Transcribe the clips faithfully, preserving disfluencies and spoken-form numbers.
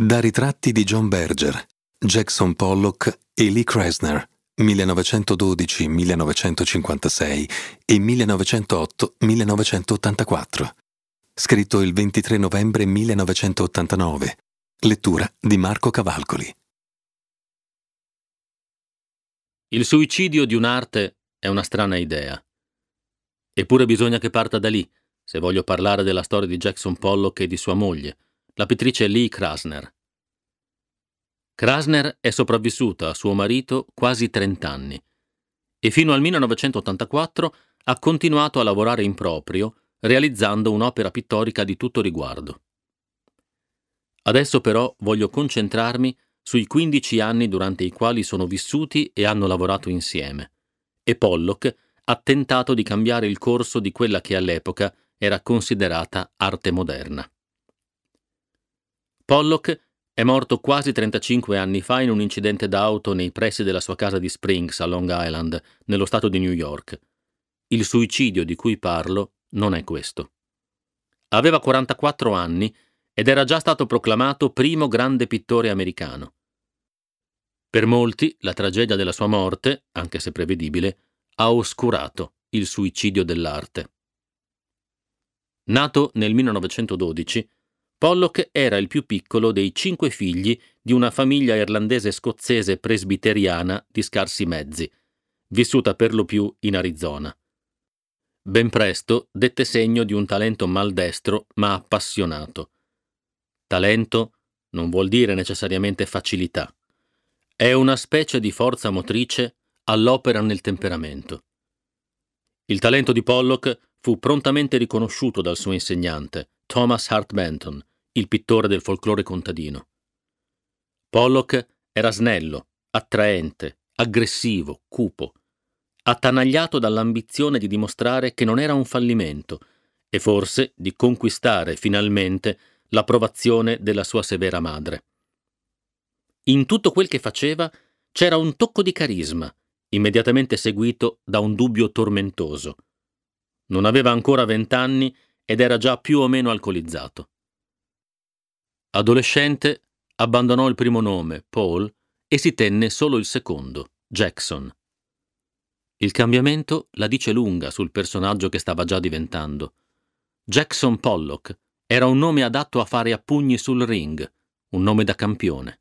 Da ritratti di John Berger, Jackson Pollock e Lee Krasner, millenovecentododici millenovecentocinquantasei e millenovecentootto millenovecentottantaquattro. Scritto il ventitré novembre millenovecentottantanove. Lettura di Marco Cavalcoli. Il suicidio di un'arte è una strana idea. Eppure bisogna che parta da lì, se voglio parlare della storia di Jackson Pollock e di sua moglie, la pittrice Lee Krasner. Krasner è sopravvissuta a suo marito quasi trent'anni e fino al millenovecentottantaquattro ha continuato a lavorare in proprio, realizzando un'opera pittorica di tutto riguardo. Adesso però voglio concentrarmi sui quindici anni durante i quali sono vissuti e hanno lavorato insieme, e Pollock ha tentato di cambiare il corso di quella che all'epoca era considerata arte moderna. Pollock è morto quasi trentacinque anni fa in un incidente d'auto nei pressi della sua casa di Springs a Long Island, nello stato di New York. Il suicidio di cui parlo non è questo. Aveva quarantaquattro anni ed era già stato proclamato primo grande pittore americano. Per molti, la tragedia della sua morte, anche se prevedibile, ha oscurato il suicidio dell'arte. Nato nel millenovecentododici, Pollock era il più piccolo dei cinque figli di una famiglia irlandese-scozzese presbiteriana di scarsi mezzi, vissuta per lo più in Arizona. Ben presto dette segno di un talento maldestro ma appassionato. Talento non vuol dire necessariamente facilità. È una specie di forza motrice all'opera nel temperamento. Il talento di Pollock fu prontamente riconosciuto dal suo insegnante, Thomas Hart Benton, il pittore del folklore contadino. Pollock era snello, attraente, aggressivo, cupo, attanagliato dall'ambizione di dimostrare che non era un fallimento e forse di conquistare finalmente l'approvazione della sua severa madre. In tutto quel che faceva c'era un tocco di carisma, immediatamente seguito da un dubbio tormentoso. Non aveva ancora vent'anni ed era già più o meno alcolizzato. Adolescente, abbandonò il primo nome, Paul, e si tenne solo il secondo, Jackson. Il cambiamento la dice lunga sul personaggio che stava già diventando. Jackson Pollock era un nome adatto a fare a pugni sul ring, un nome da campione.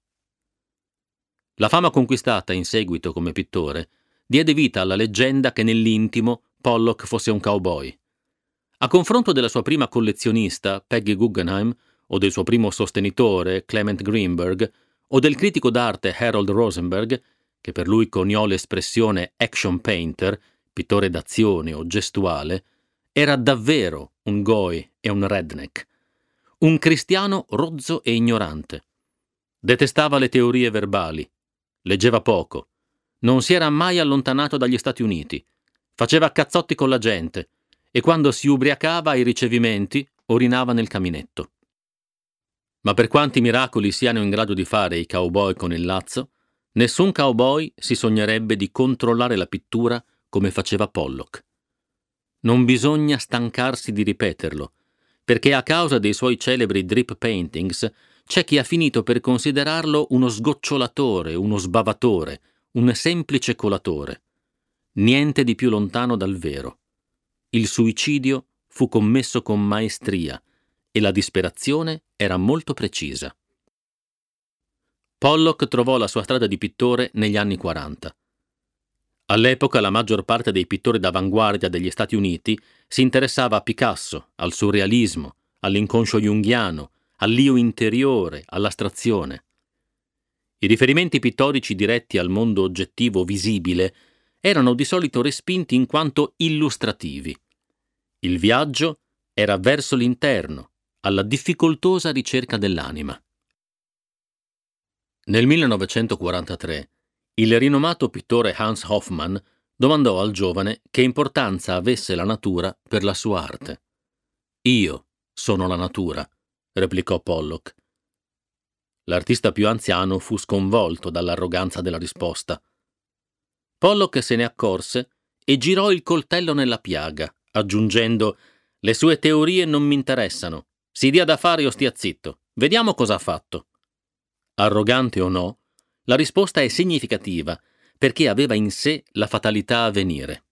La fama conquistata in seguito come pittore diede vita alla leggenda che nell'intimo Pollock fosse un cowboy. A confronto della sua prima collezionista, Peggy Guggenheim, o del suo primo sostenitore, Clement Greenberg, o del critico d'arte Harold Rosenberg, che per lui coniò l'espressione action painter, pittore d'azione o gestuale, era davvero un goy e un redneck, un cristiano rozzo e ignorante. Detestava le teorie verbali, leggeva poco, non si era mai allontanato dagli Stati Uniti, faceva cazzotti con la gente e quando si ubriacava ai ricevimenti orinava nel caminetto. Ma per quanti miracoli siano in grado di fare i cowboy con il lazzo, nessun cowboy si sognerebbe di controllare la pittura come faceva Pollock. Non bisogna stancarsi di ripeterlo, perché a causa dei suoi celebri drip paintings c'è chi ha finito per considerarlo uno sgocciolatore, uno sbavatore, un semplice colatore. Niente di più lontano dal vero. Il suicidio fu commesso con maestria e la disperazione era molto precisa. Pollock trovò la sua strada di pittore negli anni quaranta. All'epoca la maggior parte dei pittori d'avanguardia degli Stati Uniti si interessava a Picasso, al surrealismo, all'inconscio junghiano, all'io interiore, all'astrazione. I riferimenti pittorici diretti al mondo oggettivo visibile erano di solito respinti in quanto illustrativi. Il viaggio era verso l'interno, alla difficoltosa ricerca dell'anima. Nel millenovecentoquarantatré, il rinomato pittore Hans Hofmann domandò al giovane che importanza avesse la natura per la sua arte. «Io sono la natura», replicò Pollock. L'artista più anziano fu sconvolto dall'arroganza della risposta. Pollock se ne accorse e girò il coltello nella piaga, aggiungendo «Le sue teorie non mi interessano. Si dia da fare o stia zitto. Vediamo cosa ha fatto». Arrogante o no, la risposta è significativa perché aveva in sé la fatalità a venire.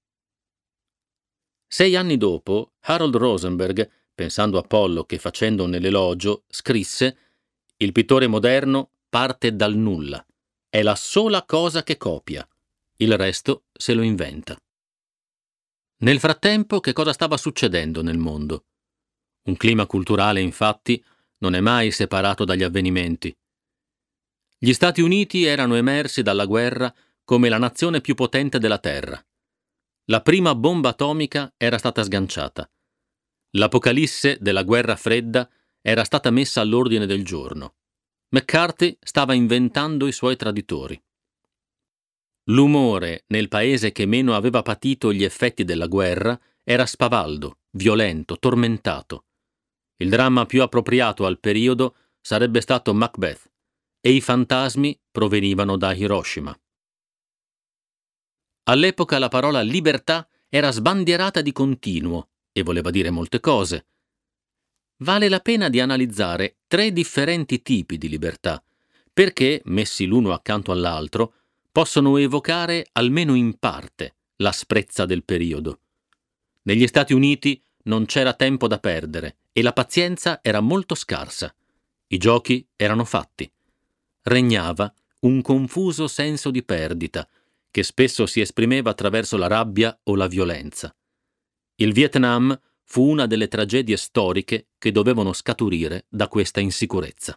Sei anni dopo, Harold Rosenberg, pensando a Pollock e facendo nell'elogio, scrisse: «Il pittore moderno parte dal nulla. È la sola cosa che copia. Il resto se lo inventa». Nel frattempo, che cosa stava succedendo nel mondo? Un clima culturale, infatti, non è mai separato dagli avvenimenti. Gli Stati Uniti erano emersi dalla guerra come la nazione più potente della Terra. La prima bomba atomica era stata sganciata. L'apocalisse della guerra fredda era stata messa all'ordine del giorno. McCarthy stava inventando i suoi traditori. L'umore nel paese che meno aveva patito gli effetti della guerra era spavaldo, violento, tormentato. Il dramma più appropriato al periodo sarebbe stato Macbeth, e i fantasmi provenivano da Hiroshima. All'epoca la parola libertà era sbandierata di continuo e voleva dire molte cose. Vale la pena di analizzare tre differenti tipi di libertà, perché, messi l'uno accanto all'altro, possono evocare, almeno in parte, l'asprezza del periodo. Negli Stati Uniti non c'era tempo da perdere e la pazienza era molto scarsa. I giochi erano fatti. Regnava un confuso senso di perdita, che spesso si esprimeva attraverso la rabbia o la violenza. Il Vietnam fu una delle tragedie storiche che dovevano scaturire da questa insicurezza.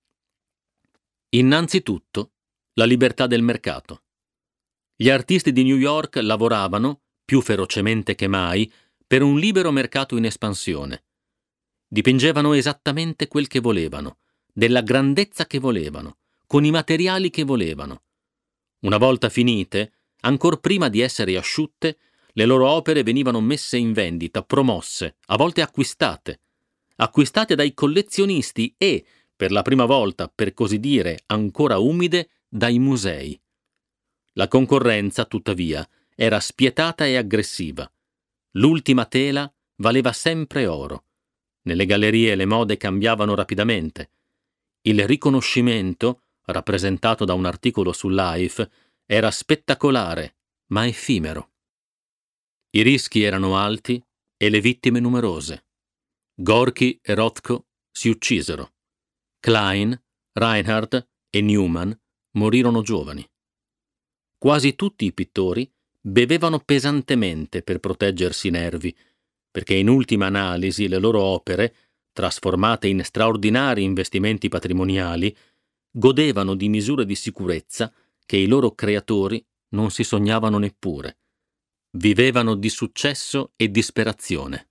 Innanzitutto, la libertà del mercato. Gli artisti di New York lavoravano, più ferocemente che mai, per un libero mercato in espansione. Dipingevano esattamente quel che volevano, della grandezza che volevano, con i materiali che volevano. Una volta finite, ancor prima di essere asciutte, le loro opere venivano messe in vendita, promosse, a volte acquistate. Acquistate dai collezionisti e, per la prima volta, per così dire, ancora umide, dai musei. La concorrenza, tuttavia, era spietata e aggressiva. L'ultima tela valeva sempre oro. Nelle gallerie le mode cambiavano rapidamente. Il riconoscimento, rappresentato da un articolo su Life, era spettacolare, ma effimero. I rischi erano alti e le vittime numerose. Gorky e Rothko si uccisero. Klein, Reinhardt e Newman morirono giovani. Quasi tutti i pittori bevevano pesantemente per proteggersi i nervi, perché in ultima analisi le loro opere, trasformate in straordinari investimenti patrimoniali, godevano di misure di sicurezza che i loro creatori non si sognavano neppure. Vivevano di successo e disperazione.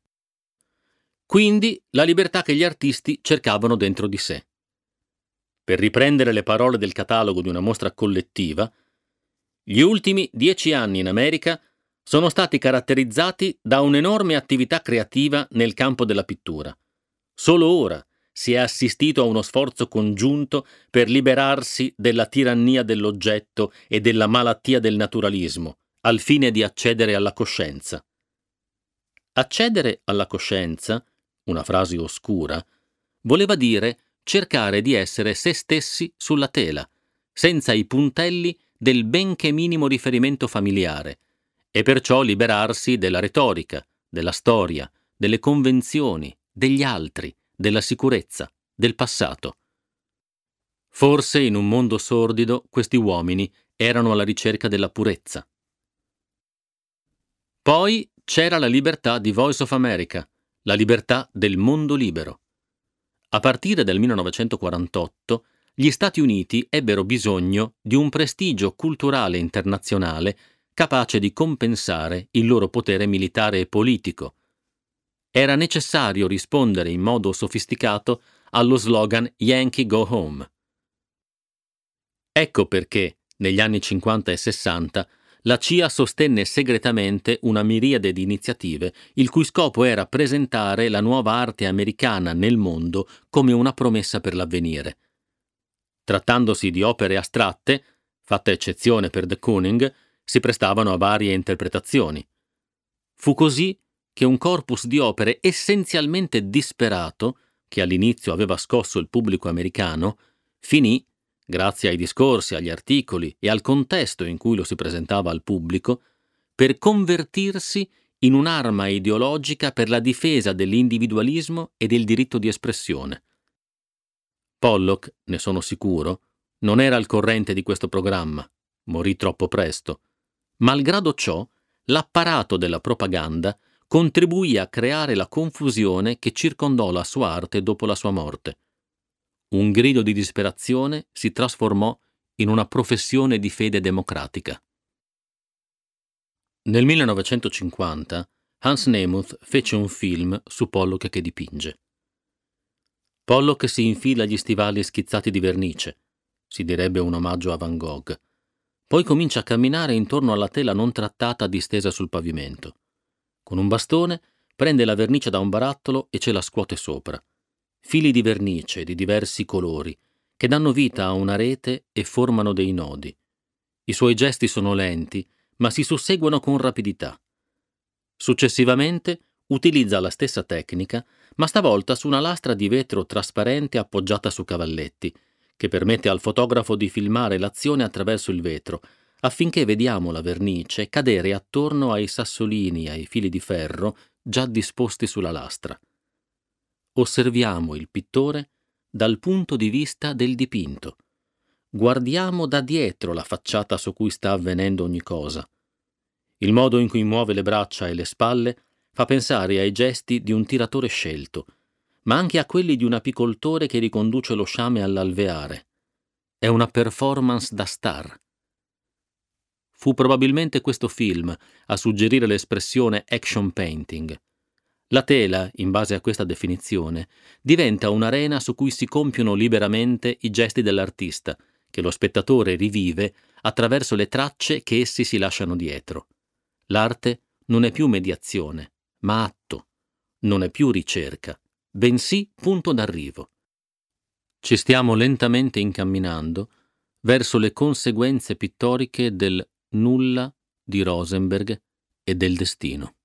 Quindi la libertà che gli artisti cercavano dentro di sé. Per riprendere le parole del catalogo di una mostra collettiva, gli ultimi dieci anni in America sono stati caratterizzati da un'enorme attività creativa nel campo della pittura. Solo ora si è assistito a uno sforzo congiunto per liberarsi della tirannia dell'oggetto e della malattia del naturalismo, al fine di accedere alla coscienza. Accedere alla coscienza, una frase oscura, voleva dire cercare di essere se stessi sulla tela, senza i puntelli del benché minimo riferimento familiare, e perciò liberarsi della retorica, della storia, delle convenzioni, degli altri, della sicurezza, del passato. Forse in un mondo sordido questi uomini erano alla ricerca della purezza. Poi c'era la libertà di Voice of America, la libertà del mondo libero. A partire dal millenovecentoquarantotto, gli Stati Uniti ebbero bisogno di un prestigio culturale internazionale capace di compensare il loro potere militare e politico. Era necessario rispondere in modo sofisticato allo slogan Yankee Go Home. Ecco perché, negli anni cinquanta e sessanta, la C I A sostenne segretamente una miriade di iniziative il cui scopo era presentare la nuova arte americana nel mondo come una promessa per l'avvenire. Trattandosi di opere astratte, fatta eccezione per de Kooning, si prestavano a varie interpretazioni. Fu così che un corpus di opere essenzialmente disperato, che all'inizio aveva scosso il pubblico americano, finì grazie ai discorsi, agli articoli e al contesto in cui lo si presentava al pubblico, per convertirsi in un'arma ideologica per la difesa dell'individualismo e del diritto di espressione. Pollock, ne sono sicuro, non era al corrente di questo programma, morì troppo presto. Malgrado ciò, l'apparato della propaganda contribuì a creare la confusione che circondò la sua arte dopo la sua morte. Un grido di disperazione si trasformò in una professione di fede democratica. Nel millenovecentocinquanta Hans Nemuth fece un film su Pollock che dipinge. Pollock si infila gli stivali schizzati di vernice, si direbbe un omaggio a Van Gogh. Poi comincia a camminare intorno alla tela non trattata distesa sul pavimento. Con un bastone prende la vernice da un barattolo e ce la scuote sopra. Fili di vernice di diversi colori che danno vita a una rete e formano dei nodi. I suoi gesti sono lenti, ma si susseguono con rapidità. Successivamente utilizza la stessa tecnica, ma stavolta su una lastra di vetro trasparente appoggiata su cavalletti, che permette al fotografo di filmare l'azione attraverso il vetro, affinché vediamo la vernice cadere attorno ai sassolini e ai fili di ferro già disposti sulla lastra. Osserviamo il pittore dal punto di vista del dipinto. Guardiamo da dietro la facciata su cui sta avvenendo ogni cosa. Il modo in cui muove le braccia e le spalle fa pensare ai gesti di un tiratore scelto, ma anche a quelli di un apicoltore che riconduce lo sciame all'alveare. È una performance da star. Fu probabilmente questo film a suggerire l'espressione action painting. La tela, in base a questa definizione, diventa un'arena su cui si compiono liberamente i gesti dell'artista, che lo spettatore rivive attraverso le tracce che essi si lasciano dietro. L'arte non è più mediazione, ma atto. Non è più ricerca, bensì punto d'arrivo. Ci stiamo lentamente incamminando verso le conseguenze pittoriche del nulla di Rosenberg e del destino.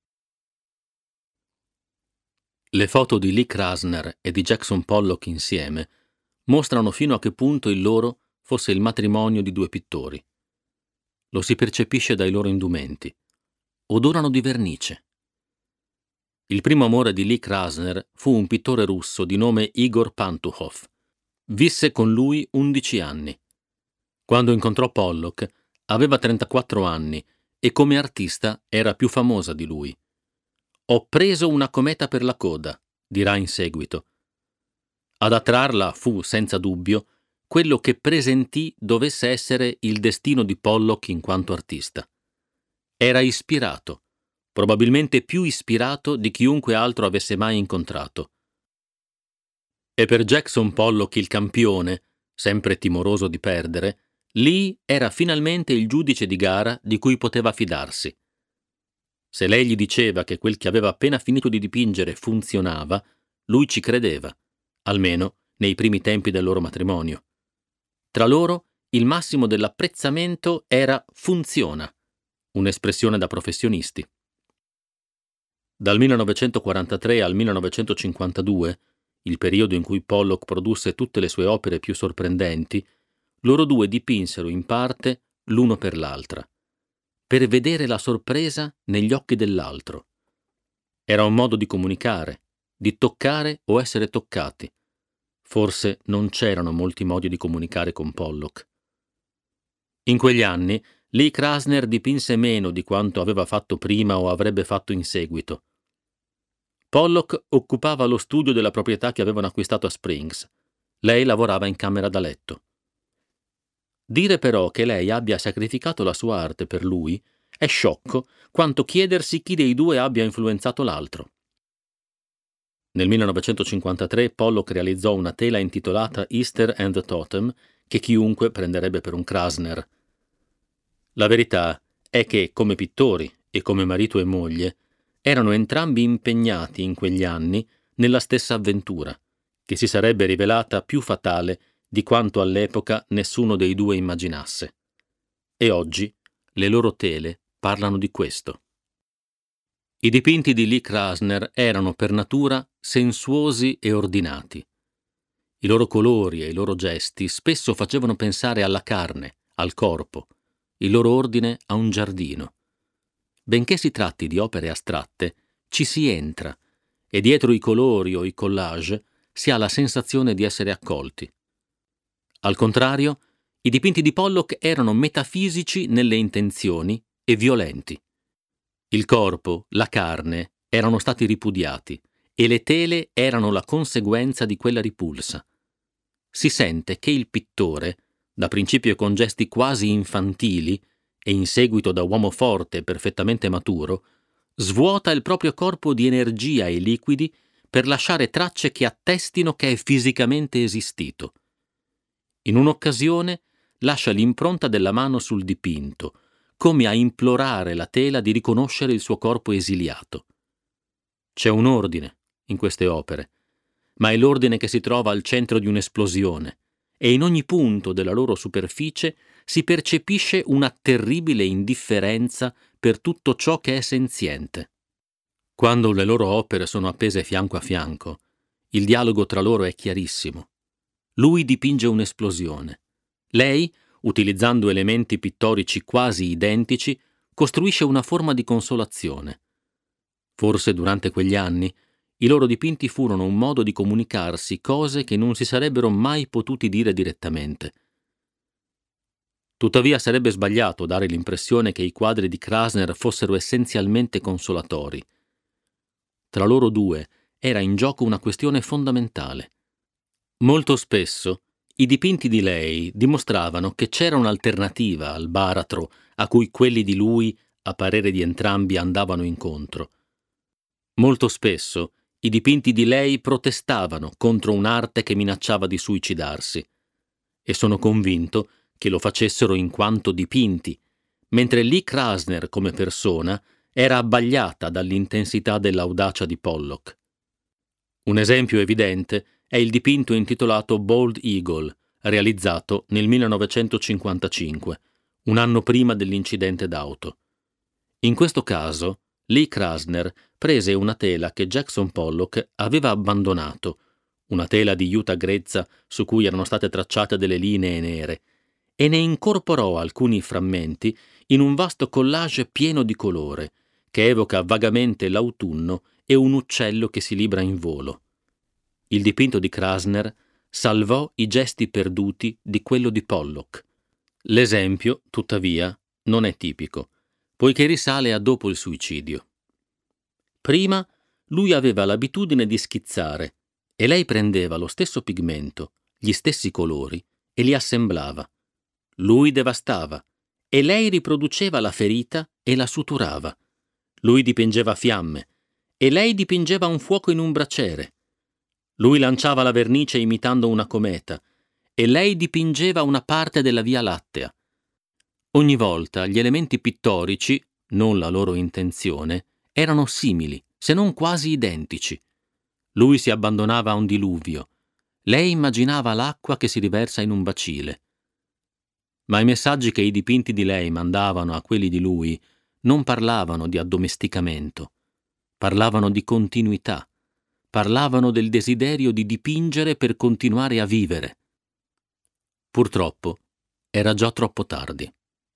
Le foto di Lee Krasner e di Jackson Pollock insieme mostrano fino a che punto il loro fosse il matrimonio di due pittori. Lo si percepisce dai loro indumenti. Odorano di vernice. Il primo amore di Lee Krasner fu un pittore russo di nome Igor Pantuchov. Visse con lui undici anni. Quando incontrò Pollock, aveva trentaquattro anni e come artista era più famosa di lui. «Ho preso una cometa per la coda», dirà in seguito. Ad attrarla fu, senza dubbio, quello che presentì dovesse essere il destino di Pollock in quanto artista. Era ispirato, probabilmente più ispirato di chiunque altro avesse mai incontrato. E per Jackson Pollock il campione, sempre timoroso di perdere, Lee era finalmente il giudice di gara di cui poteva fidarsi. Se lei gli diceva che quel che aveva appena finito di dipingere funzionava, lui ci credeva, almeno nei primi tempi del loro matrimonio. Tra loro, il massimo dell'apprezzamento era «funziona», un'espressione da professionisti. Dal millenovecentoquarantatré al millenovecentocinquantadue, il periodo in cui Pollock produsse tutte le sue opere più sorprendenti, loro due dipinsero in parte l'uno per l'altra, per vedere la sorpresa negli occhi dell'altro. Era un modo di comunicare, di toccare o essere toccati. Forse non c'erano molti modi di comunicare con Pollock. In quegli anni, Lee Krasner dipinse meno di quanto aveva fatto prima o avrebbe fatto in seguito. Pollock occupava lo studio della proprietà che avevano acquistato a Springs. Lei lavorava in camera da letto. Dire però che lei abbia sacrificato la sua arte per lui è sciocco quanto chiedersi chi dei due abbia influenzato l'altro. Nel millenovecentocinquantatré Pollock realizzò una tela intitolata Easter and the Totem che chiunque prenderebbe per un Krasner. La verità è che, come pittori e come marito e moglie, erano entrambi impegnati in quegli anni nella stessa avventura, che si sarebbe rivelata più fatale di quanto all'epoca nessuno dei due immaginasse. E oggi le loro tele parlano di questo. I dipinti di Lee Krasner erano per natura sensuosi e ordinati. I loro colori e i loro gesti spesso facevano pensare alla carne, al corpo, il loro ordine a un giardino. Benché si tratti di opere astratte, ci si entra e dietro i colori o i collage si ha la sensazione di essere accolti. Al contrario, i dipinti di Pollock erano metafisici nelle intenzioni e violenti. Il corpo, la carne, erano stati ripudiati e le tele erano la conseguenza di quella ripulsa. Si sente che il pittore, da principio con gesti quasi infantili e in seguito da uomo forte e perfettamente maturo, svuota il proprio corpo di energia e liquidi per lasciare tracce che attestino che è fisicamente esistito. In un'occasione lascia l'impronta della mano sul dipinto, come a implorare la tela di riconoscere il suo corpo esiliato. C'è un ordine in queste opere, ma è l'ordine che si trova al centro di un'esplosione, e in ogni punto della loro superficie si percepisce una terribile indifferenza per tutto ciò che è senziente. Quando le loro opere sono appese fianco a fianco, il dialogo tra loro è chiarissimo. Lui dipinge un'esplosione. Lei, utilizzando elementi pittorici quasi identici, costruisce una forma di consolazione. Forse durante quegli anni i loro dipinti furono un modo di comunicarsi cose che non si sarebbero mai potuti dire direttamente. Tuttavia sarebbe sbagliato dare l'impressione che i quadri di Krasner fossero essenzialmente consolatori. Tra loro due era in gioco una questione fondamentale. Molto spesso i dipinti di lei dimostravano che c'era un'alternativa al baratro a cui quelli di lui, a parere di entrambi, andavano incontro. Molto spesso i dipinti di lei protestavano contro un'arte che minacciava di suicidarsi, e sono convinto che lo facessero in quanto dipinti, mentre Lee Krasner come persona era abbagliata dall'intensità dell'audacia di Pollock. Un esempio evidente è il dipinto intitolato Bald Eagle, realizzato nel millenovecentocinquantacinque, un anno prima dell'incidente d'auto. In questo caso, Lee Krasner prese una tela che Jackson Pollock aveva abbandonato, una tela di juta grezza su cui erano state tracciate delle linee nere, e ne incorporò alcuni frammenti in un vasto collage pieno di colore, che evoca vagamente l'autunno e un uccello che si libra in volo. Il dipinto di Krasner salvò i gesti perduti di quello di Pollock. L'esempio, tuttavia, non è tipico, poiché risale a dopo il suicidio. Prima lui aveva l'abitudine di schizzare e lei prendeva lo stesso pigmento, gli stessi colori e li assemblava. Lui devastava e lei riproduceva la ferita e la suturava. Lui dipingeva fiamme e lei dipingeva un fuoco in un braciere. Lui lanciava la vernice imitando una cometa e lei dipingeva una parte della Via Lattea. Ogni volta gli elementi pittorici, non la loro intenzione, erano simili, se non quasi identici. Lui si abbandonava a un diluvio, lei immaginava l'acqua che si riversa in un bacile. Ma i messaggi che i dipinti di lei mandavano a quelli di lui non parlavano di addomesticamento, parlavano di continuità, parlavano del desiderio di dipingere per continuare a vivere. Purtroppo era già troppo tardi.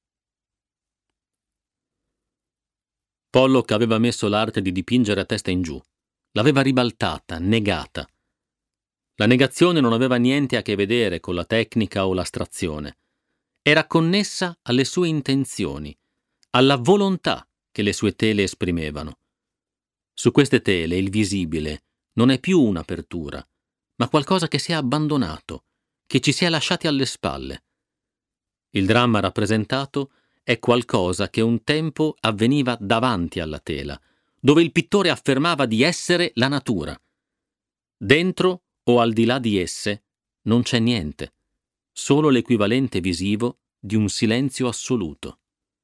Pollock aveva messo l'arte di dipingere a testa in giù, l'aveva ribaltata, negata. La negazione non aveva niente a che vedere con la tecnica o l'astrazione. Era connessa alle sue intenzioni, alla volontà che le sue tele esprimevano. Su queste tele il visibile non è più un'apertura, ma qualcosa che si è abbandonato, che ci si è lasciati alle spalle. Il dramma rappresentato è qualcosa che un tempo avveniva davanti alla tela, dove il pittore affermava di essere la natura. Dentro o al di là di esse non c'è niente, solo l'equivalente visivo di un silenzio assoluto.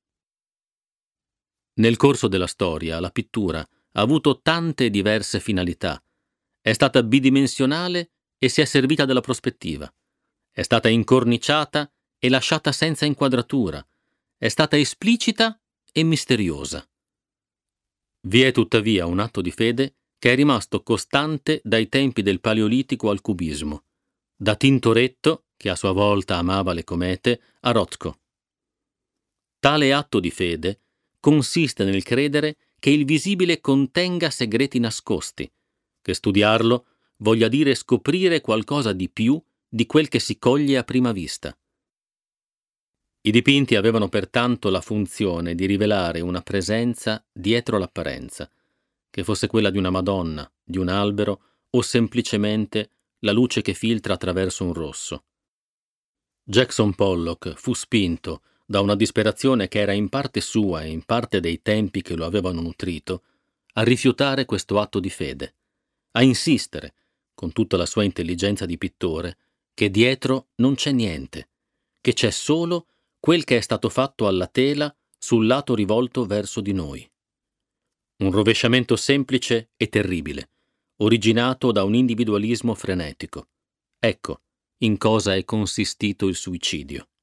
Nel corso della storia, la pittura ha avuto tante diverse finalità. È stata bidimensionale e si è servita della prospettiva. È stata incorniciata e lasciata senza inquadratura. È stata esplicita e misteriosa. Vi è tuttavia un atto di fede che è rimasto costante dai tempi del Paleolitico al cubismo. Da Tintoretto, che a sua volta amava le comete, a Rothko. Tale atto di fede consiste nel credere che il visibile contenga segreti nascosti, che studiarlo voglia dire scoprire qualcosa di più di quel che si coglie a prima vista. I dipinti avevano pertanto la funzione di rivelare una presenza dietro l'apparenza, che fosse quella di una Madonna, di un albero o semplicemente la luce che filtra attraverso un rosso. Jackson Pollock fu spinto da una disperazione che era in parte sua e in parte dei tempi che lo avevano nutrito, a rifiutare questo atto di fede, a insistere, con tutta la sua intelligenza di pittore, che dietro non c'è niente, che c'è solo quel che è stato fatto alla tela sul lato rivolto verso di noi. Un rovesciamento semplice e terribile, originato da un individualismo frenetico. Ecco in cosa è consistito il suicidio.